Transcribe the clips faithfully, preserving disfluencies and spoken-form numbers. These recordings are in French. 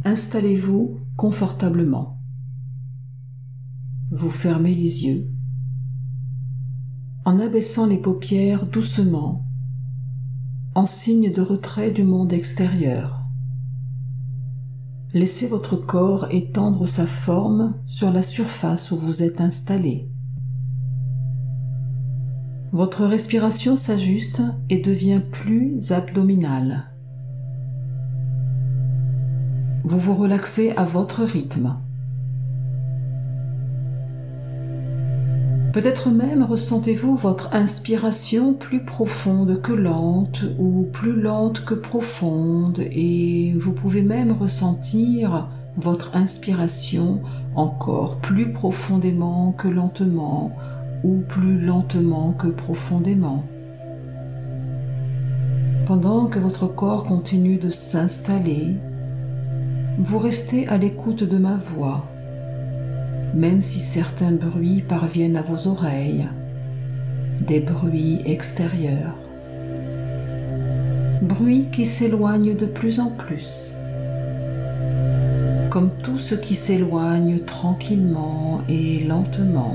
Installez-vous confortablement. Vous fermez les yeux. En abaissant les paupières doucement, en signe de retrait du monde extérieur. Laissez votre corps étendre sa forme sur la surface où vous êtes installé. Votre respiration s'ajuste et devient plus abdominale. Vous vous relaxez à votre rythme. Peut-être même ressentez-vous votre inspiration plus profonde que lente ou plus lente que profonde, et vous pouvez même ressentir votre inspiration encore plus profondément que lentement ou plus lentement que profondément. Pendant que votre corps continue de s'installer, vous restez à l'écoute de ma voix, même si certains bruits parviennent à vos oreilles, des bruits extérieurs, bruits qui s'éloignent de plus en plus, comme tout ce qui s'éloigne tranquillement et lentement,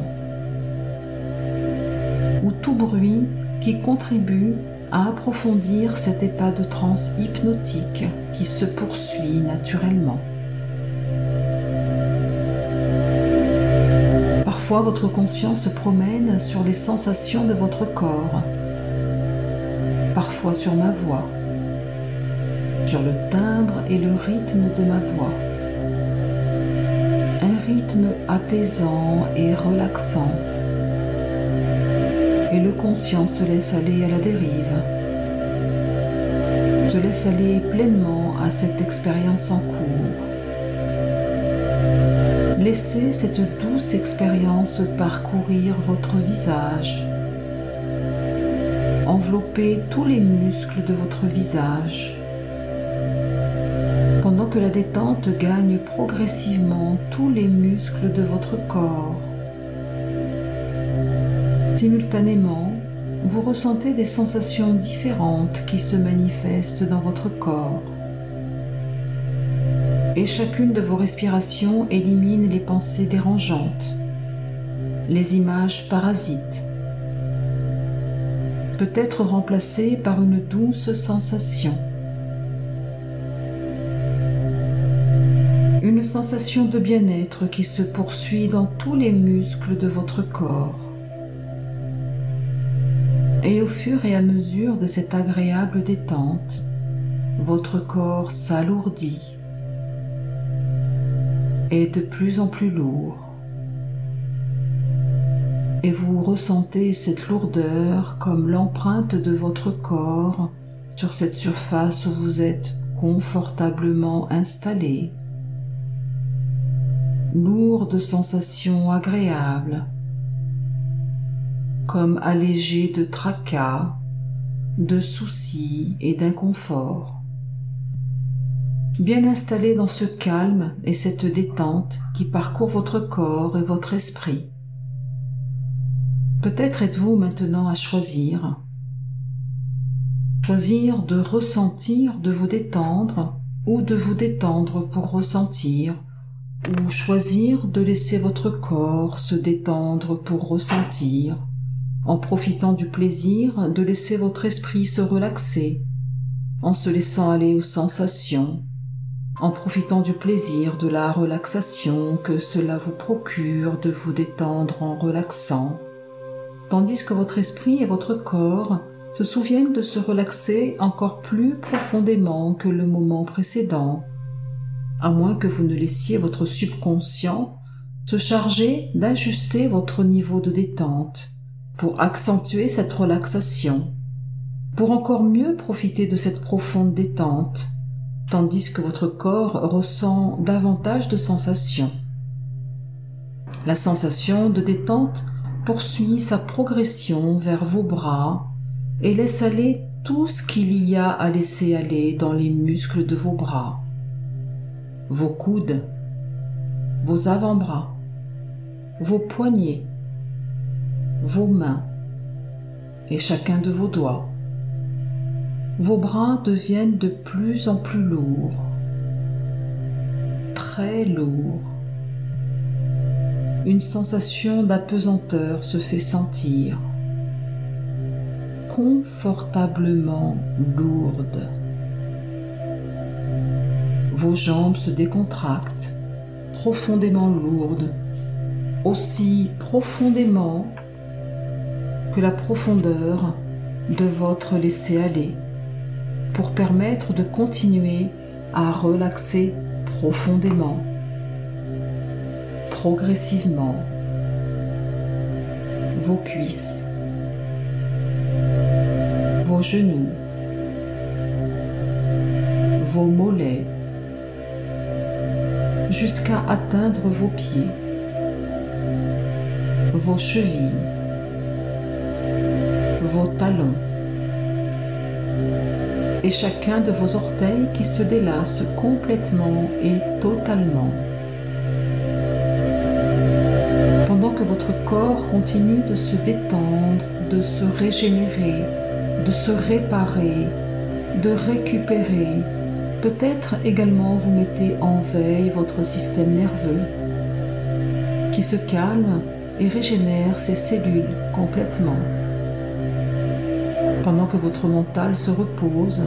ou tout bruit qui contribue à approfondir cet état de transe hypnotique qui se poursuit naturellement. Parfois, votre conscience se promène sur les sensations de votre corps, parfois sur ma voix, sur le timbre et le rythme de ma voix. Un rythme apaisant et relaxant. Et le conscient se laisse aller à la dérive, se laisse aller pleinement à cette expérience en cours. Laissez cette douce expérience parcourir votre visage, envelopper tous les muscles de votre visage, pendant que la détente gagne progressivement tous les muscles de votre corps. Simultanément, vous ressentez des sensations différentes qui se manifestent dans votre corps. Et chacune de vos respirations élimine les pensées dérangeantes, les images parasites, peut être remplacées par une douce sensation. Une sensation de bien-être qui se poursuit dans tous les muscles de votre corps. Et au fur et à mesure de cette agréable détente, votre corps s'alourdit, est de plus en plus lourd, et vous ressentez cette lourdeur comme l'empreinte de votre corps sur cette surface où vous êtes confortablement installé. Lourde sensation agréable, comme allégé de tracas, de soucis et d'inconfort. Bien installé dans ce calme et cette détente qui parcourt votre corps et votre esprit. Peut-être êtes-vous maintenant à choisir. Choisir de ressentir, de vous détendre, ou de vous détendre pour ressentir, ou choisir de laisser votre corps se détendre pour ressentir, en profitant du plaisir de laisser votre esprit se relaxer, en se laissant aller aux sensations, en profitant du plaisir de la relaxation que cela vous procure de vous détendre en relaxant, tandis que votre esprit et votre corps se souviennent de se relaxer encore plus profondément que le moment précédent, à moins que vous ne laissiez votre subconscient se charger d'ajuster votre niveau de détente pour accentuer cette relaxation, pour encore mieux profiter de cette profonde détente, tandis que votre corps ressent davantage de sensations. La sensation de détente poursuit sa progression vers vos bras et laisse aller tout ce qu'il y a à laisser aller dans les muscles de vos bras, vos coudes, vos avant-bras, vos poignets, vos mains et chacun de vos doigts. Vos bras deviennent de plus en plus lourds. très lourd. Une sensation d'apesanteur se fait sentir, confortablement lourde. Vos jambes se décontractent, profondément lourdes, aussi profondément que la profondeur de votre laisser-aller, pour permettre de continuer à relaxer profondément, progressivement, vos cuisses, vos genoux, vos mollets, jusqu'à atteindre vos pieds, vos chevilles, vos talons, et chacun de vos orteils qui se délasse complètement et totalement. Pendant que votre corps continue de se détendre, de se régénérer, de se réparer, de récupérer, peut-être également vous mettez en veille votre système nerveux qui se calme et régénère ses cellules complètement. Pendant que votre mental se repose,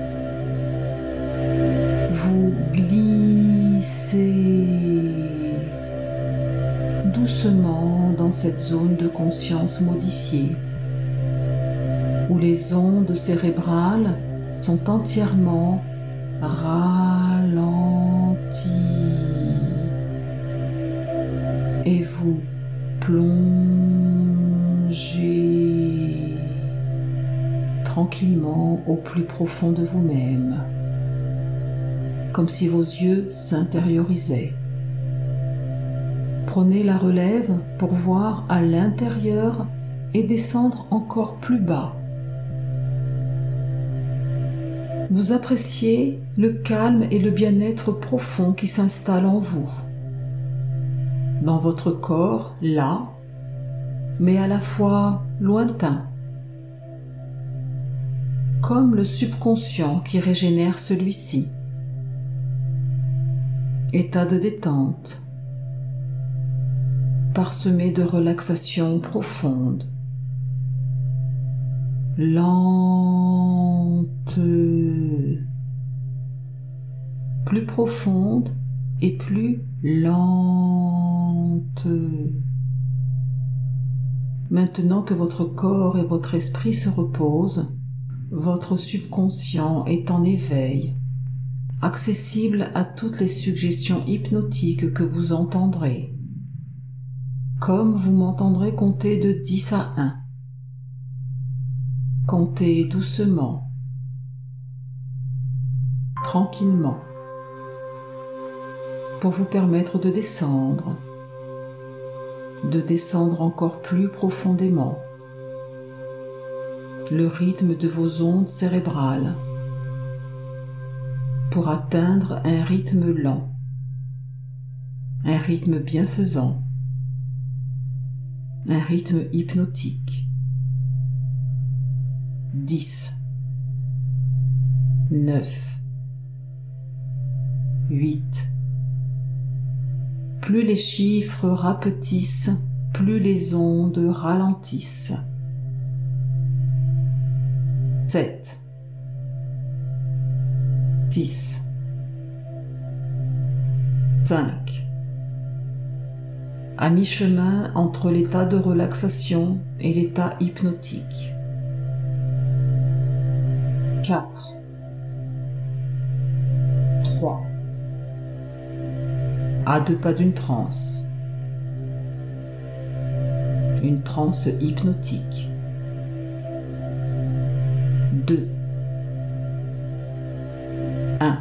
vous glissez doucement dans cette zone de conscience modifiée, où les ondes cérébrales sont entièrement ralenties et vous plongez tranquillement au plus profond de vous-même, comme si vos yeux s'intériorisaient. Prenez la relève pour voir à l'intérieur et descendre encore plus bas. Vous appréciez le calme et le bien-être profond qui s'installe en vous, dans votre corps, là, mais à la fois lointain, comme le subconscient qui régénère celui-ci. État de détente, parsemé de relaxation profonde, lente, plus profonde et plus lente. Maintenant que votre corps et votre esprit se reposent, votre subconscient est en éveil, accessible à toutes les suggestions hypnotiques que vous entendrez, comme vous m'entendrez compter de dix à un. Comptez doucement, tranquillement, pour vous permettre de descendre, de descendre encore plus profondément, le rythme de vos ondes cérébrales, pour atteindre un rythme lent, un rythme bienfaisant, un rythme hypnotique. dix, neuf, huit. Plus les chiffres rapetissent, plus les ondes ralentissent. sept, six, cinq. À mi-chemin entre l'état de relaxation et l'état hypnotique. quatre, trois. À deux pas d'une transe. Une transe hypnotique. deux, un.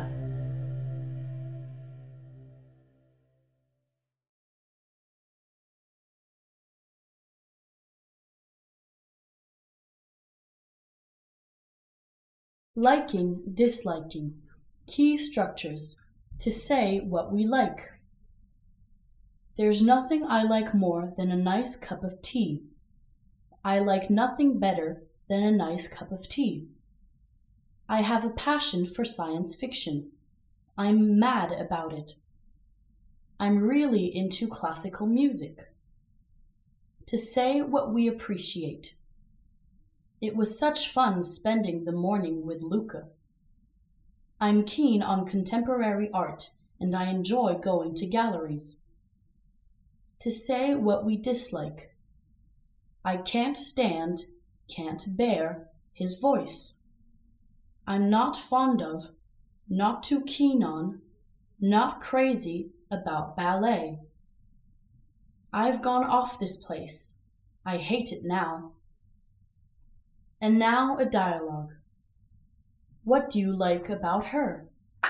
Liking, disliking. Key structures. To say what we like. There's nothing I like more than a nice cup of tea. I like nothing better than a nice cup of tea. I have a passion for science fiction. I'm mad about it. I'm really into classical music. To say what we appreciate. It was such fun spending the morning with Luca. I'm keen on contemporary art and I enjoy going to galleries. To say what we dislike. I can't stand, can't bear his voice. I'm not fond of, not too keen on, not crazy about ballet. I've gone off this place. I hate it now. And now a dialogue. What do you like about her?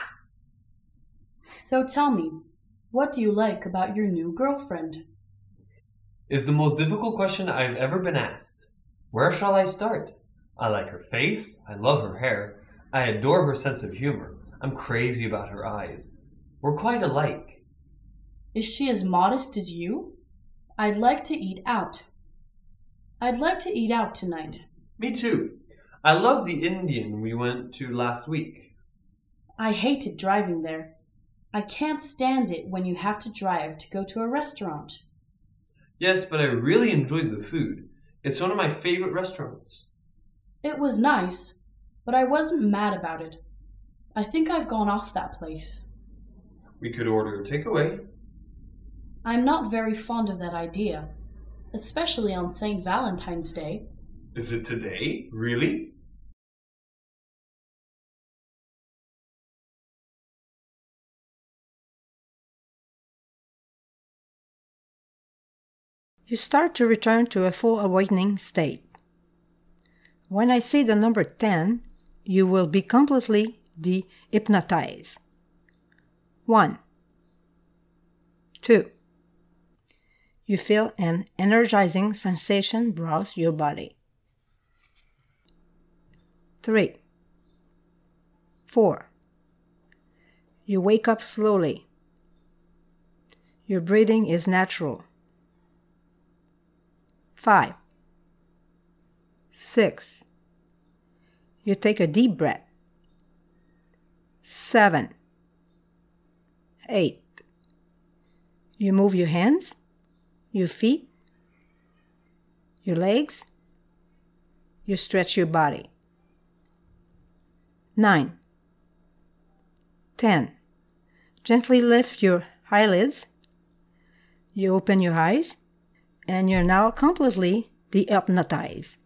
So tell me, what do you like about your new girlfriend? It's the most difficult question I've ever been asked. Where shall I start? I like her face. I love her hair. I adore her sense of humor. I'm crazy about her eyes. We're quite alike. Is she as modest as you? I'd like to eat out. I'd like to eat out tonight. Me too. I love the Indian we went to last week. I hated driving there. I can't stand it when you have to drive to go to a restaurant. Yes, but I really enjoyed the food. It's one of my favorite restaurants. It was nice, but I wasn't mad about it. I think I've gone off that place. We could order a takeaway. I'm not very fond of that idea, especially on Saint Valentine's Day. Is it today? Really? You start to return to a full awakening state. When I say the number ten, you will be completely de-hypnotized. One. Two. You feel an energizing sensation browse your body. Three. Four. You wake up slowly. Your breathing is natural. Five. Six. You take a deep breath. Seven. Eight. You move your hands, your feet, your legs. You stretch your body. Nine. Ten. Gently lift your eyelids. You open your eyes, and you're now completely de-hypnotized.